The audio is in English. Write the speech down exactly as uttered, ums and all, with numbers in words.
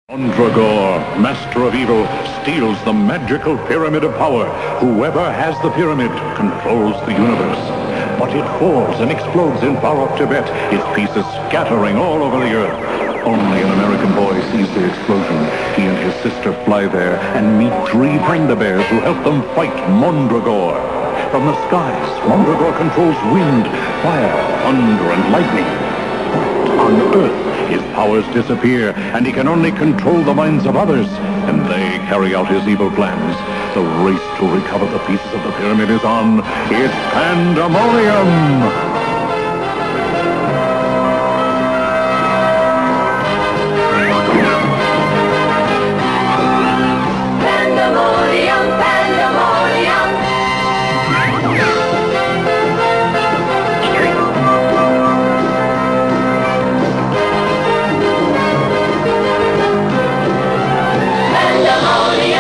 Mondragor, master of evil, steals the magical pyramid of power. Whoever has the pyramid controls the universe. But it falls and explodes in far-off Tibet, its pieces scattering all over the earth. Only an American boy sees the explosion. He and his sister fly there and meet three panda bears who help them fight Mondragor. From the skies, Mondragor controls wind, fire, thunder, and lightning. But on Earth, his powers disappear, and he can only control the minds of others, and they carry out his evil plans. The race to recover the pieces of the pyramid is on. It's pandemonium! Pandemonium!